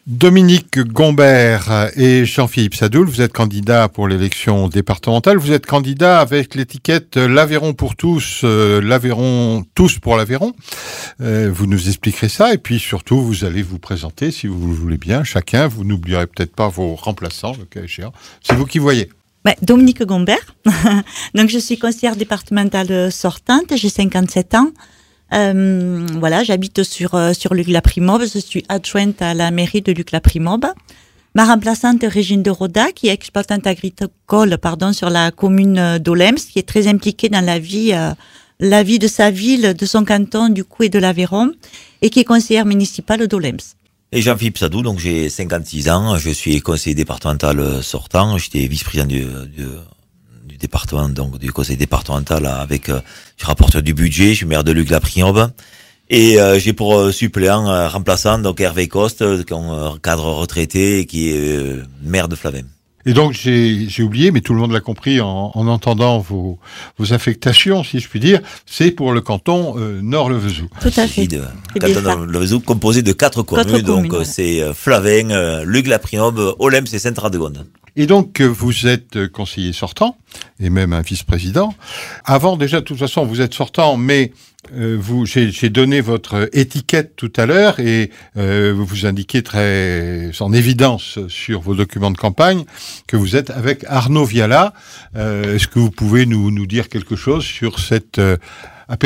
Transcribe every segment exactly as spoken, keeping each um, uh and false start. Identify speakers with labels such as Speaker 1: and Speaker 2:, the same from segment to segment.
Speaker 1: Dominique Gombert et Jean-Philippe Sadoul, vous êtes candidat pour l'élection départementale. Vous êtes candidat avec l'étiquette l'Aveyron pour tous, euh, l'Aveyron tous pour l'Aveyron. Euh, vous nous expliquerez ça et puis surtout vous allez vous présenter si vous le voulez bien. Chacun, vous n'oublierez peut-être pas vos remplaçants, le cas échéant. C'est vous qui voyez.
Speaker 2: Ben, Dominique Gombert. Donc je suis conseillère départementale sortante, j'ai cinquante-sept ans. Euh, voilà, j'habite sur euh, sur Luc-la-Primaube. Je suis adjointe à la mairie de Luc-la-Primaube. Ma remplaçante Régine de Roda, qui est exploitante agricole, pardon, sur la commune d'Olems, qui est très impliquée dans la vie, euh, la vie de sa ville, de son canton, du coup, et de l'Aveyron, et qui est conseillère municipale d'Olems.
Speaker 3: Et Jean-Philippe Sadoul, donc j'ai cinquante-six ans, je suis conseiller départemental sortant, j'étais vice-président du, du du département, donc du conseil départemental avec, euh, je suis rapporteur du budget, je suis maire de Luc-la-Primaube et euh, j'ai pour euh, suppléant euh, remplaçant donc Hervé Coste, euh, cadre retraité qui est euh, maire de Flavem.
Speaker 1: Et donc j'ai j'ai oublié, mais tout le monde l'a compris en, en entendant vos vos affectations, si je puis dire, c'est pour le canton euh, Nord-le-Vesoul.
Speaker 2: Tout à fait.
Speaker 3: De, canton Nord-le-Vesoul composé de quatre communes, quatre donc communes, ouais. C'est euh, Flavem, euh, Luc-la-Primaube, Olems et Sainte-Radegonde.
Speaker 1: Et donc, vous êtes conseiller sortant, et même un vice-président. Avant, déjà, de toute façon, vous êtes sortant, mais euh, vous, j'ai, j'ai donné votre étiquette tout à l'heure, et euh, vous vous indiquez très en évidence sur vos documents de campagne que vous êtes avec Arnaud Viala. Euh, est-ce que vous pouvez nous, nous dire quelque chose sur cette euh, appellation ?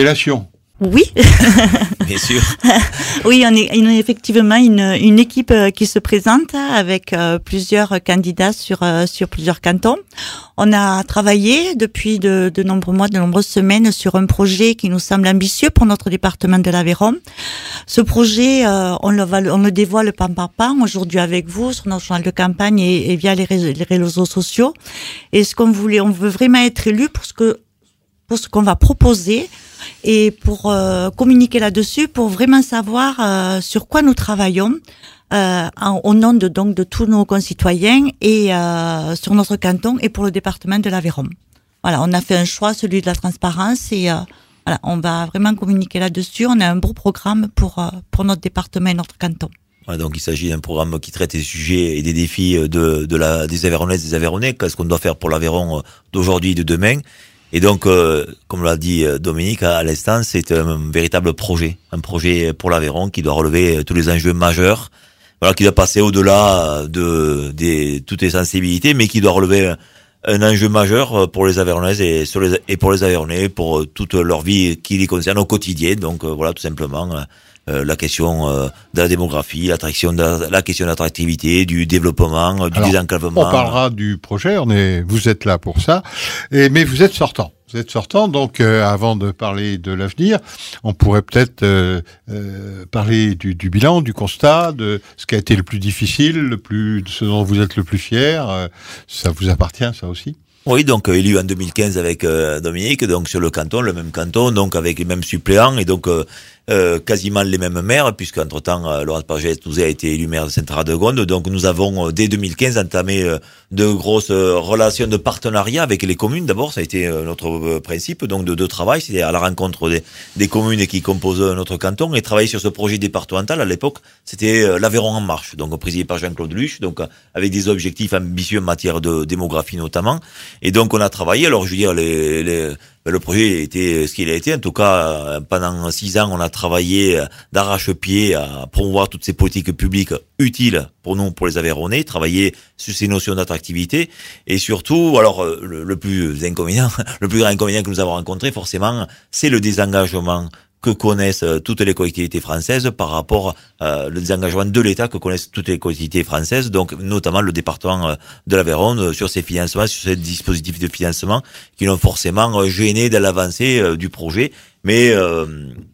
Speaker 2: Oui.
Speaker 3: Bien sûr.
Speaker 2: Oui, on est, on est effectivement une, une équipe qui se présente avec euh, plusieurs candidats sur, euh, sur plusieurs cantons. On a travaillé depuis de, de nombreux mois, de nombreuses semaines sur un projet qui nous semble ambitieux pour notre département de l'Aveyron. Ce projet, euh, on, le, on le dévoile pas par pas aujourd'hui avec vous sur notre journal de campagne et, et via les réseaux, les réseaux sociaux. Et ce qu'on voulait, on veut vraiment être élu pour ce que, pour ce qu'on va proposer et pour euh, communiquer là-dessus, pour vraiment savoir euh, sur quoi nous travaillons euh, en, au nom de donc de tous nos concitoyens et euh, sur notre canton et pour le département de l'Aveyron. Voilà, on a fait un choix, celui de la transparence et euh, voilà, on va vraiment communiquer là-dessus. On a un beau programme pour euh, pour notre département et notre canton.
Speaker 3: Ouais, donc il s'agit d'un programme qui traite des sujets et des défis de de la des Aveyronnaises, des Aveyronnais, qu'est-ce qu'on doit faire pour l'Aveyron d'aujourd'hui et de demain. Et donc, euh, comme l'a dit Dominique à, à l'instant, c'est un véritable projet, un projet pour l'Aveyron qui doit relever tous les enjeux majeurs, voilà, qui doit passer au-delà de, de toutes les sensibilités, mais qui doit relever un, un enjeu majeur pour les Aveyronnaises et, sur les, et pour les Aveyronnais, pour toute leur vie qui les concerne au quotidien. Donc voilà, tout simplement euh, la question euh, de la démographie, l'attraction, de la, la question de l'attractivité, du développement, du Alors, désenclavement.
Speaker 1: On parlera du projet. On est, vous êtes là pour ça, et mais vous êtes sortant. Vous êtes sortant, donc euh, avant de parler de l'avenir, on pourrait peut-être euh, euh, parler du, du bilan, du constat, de ce qui a été le plus difficile, le plus, de ce dont vous êtes le plus fier. Euh, ça vous appartient, ça aussi ?
Speaker 3: Oui, donc euh, élu en deux mille quinze avec euh, Dominique, donc sur le canton, le même canton, donc avec les mêmes suppléants et donc euh, euh, quasiment les mêmes maires, puisque entre-temps, euh, Laurence Pagès nous a été élu maire de Sainte-Radegonde. Donc nous avons, euh, dès deux mille quinze, entamé euh, de grosses euh, relations de partenariat avec les communes. D'abord, ça a été euh, notre euh, principe donc de, de travail, c'est-à-dire à la rencontre des, des communes qui composent notre canton et travailler sur ce projet départemental. À l'époque, c'était euh, l'Aveyron en marche, donc présidé par Jean-Claude Luche, donc euh, avec des objectifs ambitieux en matière de démographie notamment. Et donc on a travaillé. Alors je veux dire, les, les, le projet était ce qu'il a été. En tout cas, pendant six ans, on a travaillé d'arrache-pied à promouvoir toutes ces politiques publiques utiles pour nous, pour les Aveyronnais, travailler sur ces notions d'attractivité et surtout, alors le, le plus inconvénient, le plus grand inconvénient que nous avons rencontré, forcément, c'est le désengagement que connaissent toutes les collectivités françaises par rapport euh, le désengagement de l'État que connaissent toutes les collectivités françaises, donc notamment le département euh, de l'Aveyron euh, sur ces financements, sur ces dispositifs de financement qui l'ont forcément euh, gêné dans l'avancée euh, du projet. Mais euh,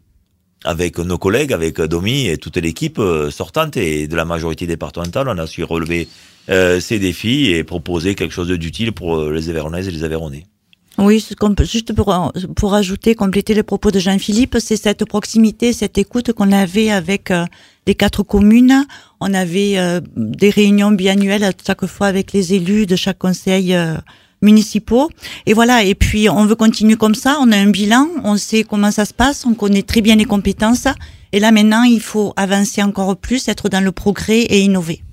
Speaker 3: avec nos collègues, avec Domi et toute l'équipe euh, sortante et de la majorité départementale, on a su relever euh, ces défis et proposer quelque chose d'utile pour euh, les Aveyronnaises et les Aveyronnais.
Speaker 2: Oui, juste pour, pour ajouter, compléter les propos de Jean-Philippe, c'est cette proximité, cette écoute qu'on avait avec euh, les quatre communes. On avait euh, des réunions biannuelles à chaque fois avec les élus de chaque conseil euh, municipaux. Et voilà, et puis on veut continuer comme ça, on a un bilan, on sait comment ça se passe, on connaît très bien les compétences Et là maintenant, il faut avancer encore plus, être dans le progrès et innover.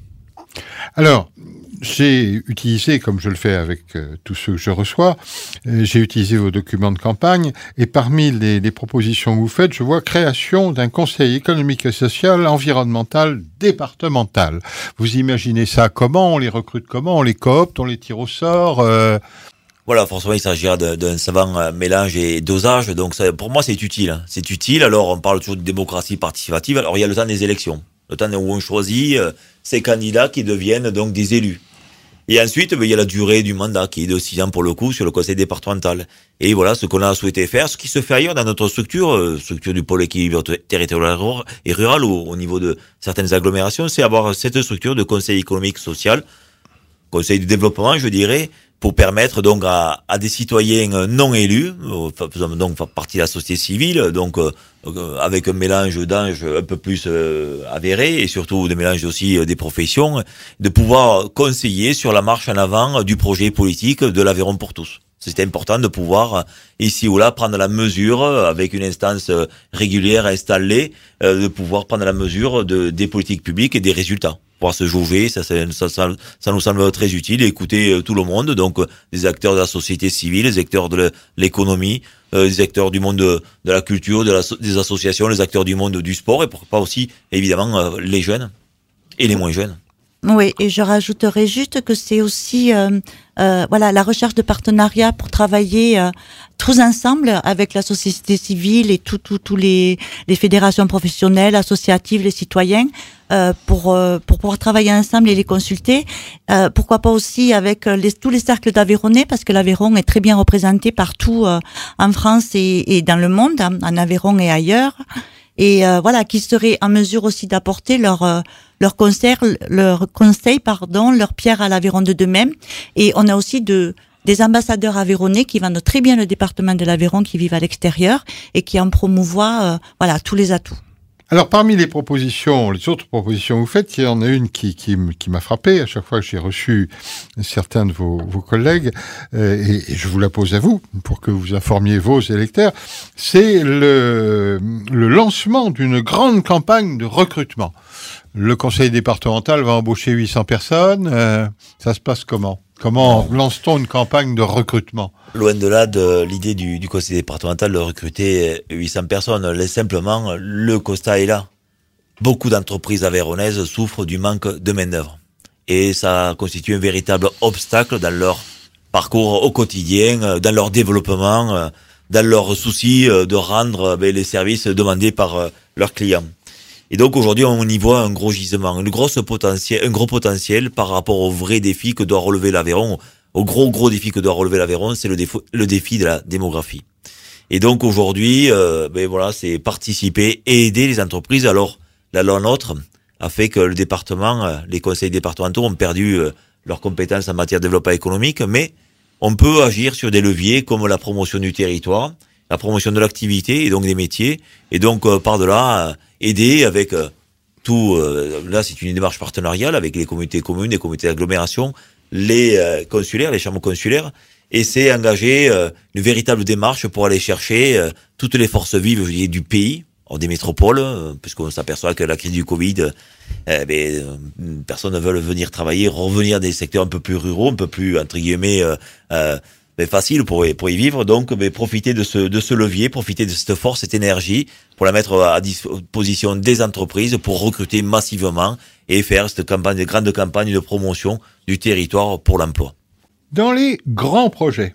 Speaker 1: Alors, j'ai utilisé, comme je le fais avec euh, tous ceux que je reçois, euh, j'ai utilisé vos documents de campagne, et parmi les, les propositions que vous faites, je vois création d'un conseil économique et social, environnemental, départemental. Vous imaginez ça comment? On les recrute comment? On les coopte? On les tire au sort? euh...
Speaker 3: Voilà, forcément, il s'agira d'un, d'un savant mélange et dosage. Donc, ça, pour moi, c'est utile. C'est utile. Alors, on parle toujours de démocratie participative. Alors, il y a le temps des élections. Le temps où on choisit euh, ces candidats qui deviennent donc des élus. Et ensuite, ben, il y a la durée du mandat qui est de six ans pour le coup sur le conseil départemental. Et voilà ce qu'on a souhaité faire, ce qui se fait ailleurs dans notre structure, euh, structure du pôle équilibre territorial et rural ou au niveau de certaines agglomérations, c'est avoir cette structure de conseil économique social, conseil de développement, je dirais, pour permettre donc à, à des citoyens non élus, faisant donc partie de la société civile, donc euh, avec un mélange d'âge un peu plus euh, avéré et surtout des mélanges aussi euh, des professions, de pouvoir conseiller sur la marche en avant du projet politique de l'Aveyron pour tous. C'est important de pouvoir, ici ou là, prendre la mesure, avec une instance régulière installée, euh, de pouvoir prendre la mesure de, des politiques publiques et des résultats. Pouvoir se jauger, ça, ça, ça, ça nous semble très utile, écouter euh, tout le monde, donc euh, les acteurs de la société civile, les acteurs de l'économie, euh, les acteurs du monde de, de la culture, de la, des associations, les acteurs du monde du sport, et pourquoi pas aussi, évidemment, euh, les jeunes et les moins jeunes.
Speaker 2: Oui, et je rajouterais juste que c'est aussi euh, euh, voilà la recherche de partenariats pour travailler euh, tous ensemble avec la société civile et tous tout, tout les, les fédérations professionnelles, associatives, les citoyens, euh, pour euh, pour pouvoir travailler ensemble et les consulter. Euh, pourquoi pas aussi avec les, tous les cercles d'Aveyronnais, parce que l'Aveyron est très bien représenté partout euh, en France et, et dans le monde, hein, en Aveyron et ailleurs. Et euh, voilà, qui seraient en mesure aussi d'apporter leur euh, leur conseil, leur conseil, pardon, leur pierre à l'Aveyron de demain. Et on a aussi de des ambassadeurs aveyronnais qui vendent très bien le département de l'Aveyron, qui vivent à l'extérieur et qui en promouvoient euh, voilà tous les atouts.
Speaker 1: Alors, parmi les propositions, les autres propositions que vous faites, il y en a une qui, qui, qui m'a frappé à chaque fois que j'ai reçu certains de vos, vos collègues, euh, et, et je vous la pose à vous pour que vous informiez vos électeurs, c'est le, le lancement d'une grande campagne de recrutement. Le conseil départemental va embaucher huit cents personnes, euh, ça se passe comment ? Comment lance-t-on une campagne de recrutement ?
Speaker 3: Loin de là de l'idée du, du conseil départemental de recruter huit cents personnes. Là, simplement, le constat est là. Beaucoup d'entreprises aveyronnaises souffrent du manque de main-d'œuvre. Et ça constitue un véritable obstacle dans leur parcours au quotidien, dans leur développement, dans leur souci de rendre les services demandés par leurs clients. Et donc aujourd'hui, on y voit un gros gisement, une grosse potentiel, un gros potentiel par rapport aux vrais défis que doit relever l'Aveyron. Au gros gros défi que doit relever l'Aveyron, c'est le, défaut, le défi de la démographie. Et donc aujourd'hui, euh, ben voilà, c'est participer et aider les entreprises. Alors la loi NOTRe a fait que le département, les conseils départementaux ont perdu euh, leurs compétences en matière de développement économique, mais on peut agir sur des leviers comme la promotion du territoire, la promotion de l'activité et donc des métiers, et donc euh, par delà euh, aider avec euh, tout. Euh, là, c'est une démarche partenariale avec les communautés communes, les communautés d'agglomération, les euh, consulaires, les chambres consulaires, et c'est engager euh, une véritable démarche pour aller chercher euh, toutes les forces vives je dis, du pays, hors des métropoles, euh, puisqu'on s'aperçoit que la crise du Covid, euh, ben, euh, personne ne veut venir travailler, revenir des secteurs un peu plus ruraux, un peu plus entre guillemets euh, euh, ben, facile pour pour y vivre. Donc, ben, profiter de ce de ce levier, profiter de cette force, cette énergie, pour la mettre à disposition des entreprises pour recruter massivement et faire cette campagne, de grande campagne de promotion du territoire pour l'emploi.
Speaker 1: Dans les grands projets,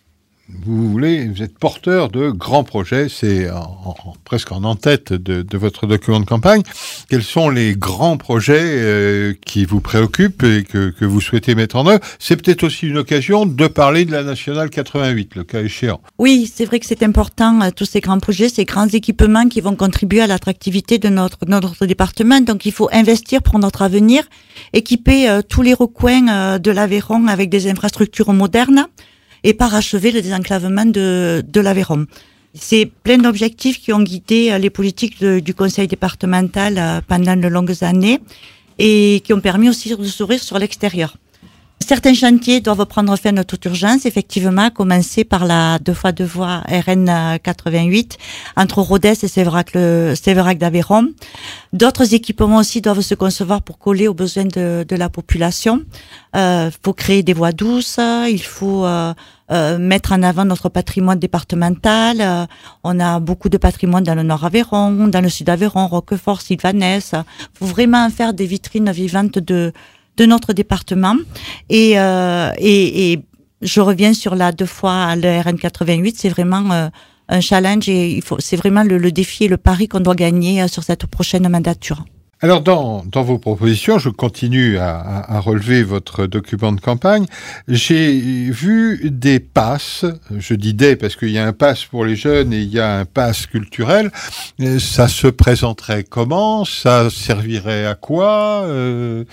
Speaker 1: vous voulez, vous êtes porteur de grands projets, c'est en, en, presque en en-tête de, de votre document de campagne. Quels sont les grands projets euh, qui vous préoccupent et que, que vous souhaitez mettre en œuvre ? C'est peut-être aussi une occasion de parler de la Nationale quatre-vingt-huit, le cas échéant.
Speaker 2: Oui, c'est vrai que c'est important, euh, tous ces grands projets, ces grands équipements qui vont contribuer à l'attractivité de notre, notre département. Donc, il faut investir pour notre avenir, équiper euh, tous les recoins euh, de l'Aveyron avec des infrastructures modernes, et parachever le désenclavement de, de l'Aveyron. C'est plein d'objectifs qui ont guidé les politiques de, du conseil départemental pendant de longues années et qui ont permis aussi de s'ouvrir sur l'extérieur. Certains chantiers doivent prendre fin de toute urgence, effectivement, à commencer par la deux fois deux voies R N quatre-vingt-huit entre Rodez et Sévérac, le, Sévérac d'Aveyron. D'autres équipements aussi doivent se concevoir pour coller aux besoins de, de la population. Euh, faut créer des voies douces, il faut euh, euh, mettre en avant notre patrimoine départemental. Euh, on a beaucoup de patrimoine dans le Nord Aveyron, dans le Sud Aveyron, Roquefort, Sylvanès. Faut vraiment faire des vitrines vivantes de de notre département et, euh, et, et je reviens sur la deux fois le R N quatre-vingt-huit, c'est vraiment euh, un challenge et il faut, c'est vraiment le, le défi et le pari qu'on doit gagner euh, sur cette prochaine mandature.
Speaker 1: Alors, dans, dans vos propositions, je continue à, à, à relever votre document de campagne. J'ai vu des passes, je dis des parce qu'il y a un pass pour les jeunes et il y a un pass culturel. Ça se présenterait comment? Ça servirait à quoi? euh,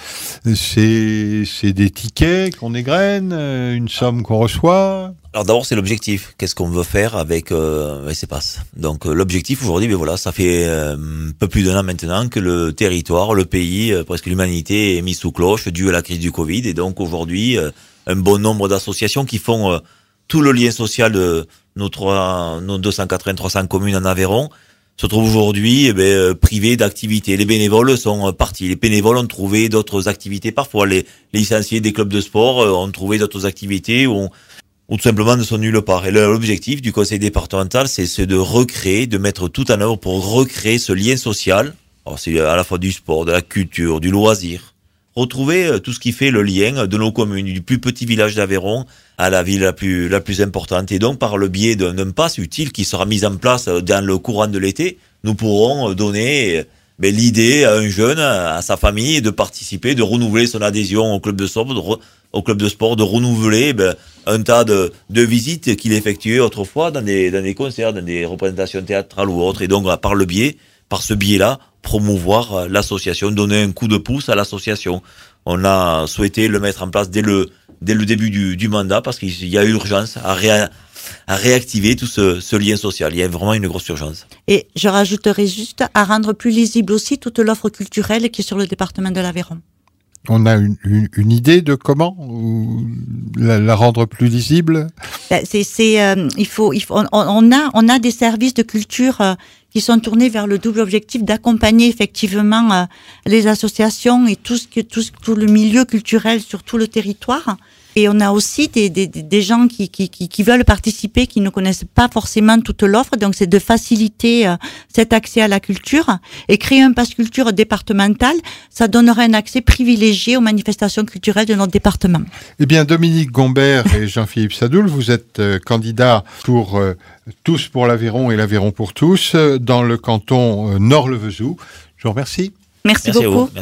Speaker 1: c'est, c'est des tickets qu'on égrène, une somme qu'on reçoit?
Speaker 3: Alors d'abord c'est l'objectif. Qu'est-ce qu'on veut faire avec, euh, avec ces passes? Donc euh, l'objectif aujourd'hui, ben voilà, ça fait euh, un peu plus d'un an maintenant que le territoire, le pays, euh, presque l'humanité est mis sous cloche dû à la crise du Covid. Et donc aujourd'hui, euh, un bon nombre d'associations qui font euh, tout le lien social de nos, trois, nos deux cent quatre-vingts trois cents communes en Aveyron se trouvent aujourd'hui eh ben, euh, privées d'activités. Les bénévoles sont euh, partis. Les bénévoles ont trouvé d'autres activités. Parfois les, les licenciés des clubs de sport euh, ont trouvé d'autres activités où on, ou tout simplement ne sont nulle part. Et l'objectif du conseil départemental, c'est, c'est de recréer, de mettre tout en œuvre pour recréer ce lien social. Alors c'est à la fois du sport, de la culture, du loisir. Retrouver tout ce qui fait le lien de nos communes, du plus petit village d'Aveyron à la ville la plus, la plus importante. Et donc, par le biais d'un, d'un pass utile qui sera mis en place dans le courant de l'été, nous pourrons donner ben, l'idée à un jeune, à sa famille, de participer, de renouveler son adhésion au club de sport, de re, au club de sport, de renouveler ben, un tas de, de visites qu'il effectuait autrefois dans des, dans des concerts, dans des représentations théâtrales ou autres. Et donc, par le biais, par ce biais-là, promouvoir l'association, donner un coup de pouce à l'association. On a souhaité le mettre en place dès le, dès le début du, du mandat parce qu'il y a urgence à, ré, à réactiver tout ce, ce lien social. Il y a vraiment une grosse urgence.
Speaker 2: Et je rajouterai juste à rendre plus lisible aussi toute l'offre culturelle qui est sur le département de l'Aveyron.
Speaker 1: On a une, une, une idée de comment la, la rendre plus lisible?
Speaker 2: Ben, c'est, c'est, euh, il faut, il faut, on, on a, on a des services de culture euh, qui sont tournés vers le double objectif d'accompagner effectivement euh, les associations et tout ce que, tout, ce, tout le milieu culturel sur tout le territoire. Et on a aussi des, des, des gens qui, qui, qui, qui veulent participer, qui ne connaissent pas forcément toute l'offre. Donc, c'est de faciliter euh, cet accès à la culture et créer un pass culture départemental. Ça donnerait un accès privilégié aux manifestations culturelles de notre département.
Speaker 1: Eh bien, Dominique Gombert et Jean-Philippe Sadoul, vous êtes euh, candidats pour euh, Tous pour l'Aveyron et l'Aveyron pour tous euh, dans le canton euh, Nord-le-Vesoul. Je vous remercie.
Speaker 2: Merci,
Speaker 3: Merci
Speaker 2: beaucoup.